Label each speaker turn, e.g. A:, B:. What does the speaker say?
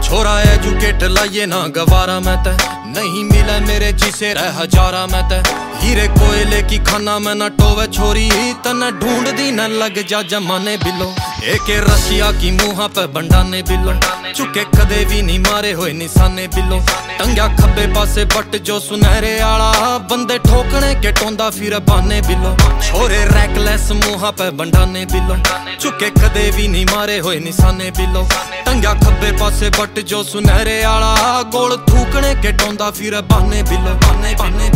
A: छोरा एजुकेट लाइए ना गवारा मैं तै, नहीं मिले मेरे जिसे रह हजारा मैं तै। हीरे कोयले की खाना मैं ना टोवे छोरी, तने ढूंढ दी न लग जा जमाने बिलो। एक रशिया की मुँह पे बंडाने बिलो, चुके कदे भी नहीं मारे हुए निशाने बिलो। टंग्या खब्बे पासे बट जो सुनहरे आला, बंदे ठोकने के टोंदा फिर बाने बिलो। छोरे रैकलेस मुँह पे बंडाने बिलो, चुके कदे भी नहीं मारे हुए निशाने बिलो। टंग्या खब्बे पासे बट जो सुनहरे आला, गोल थूकने के टोंदा फिर बाने बिलो। बाने बाने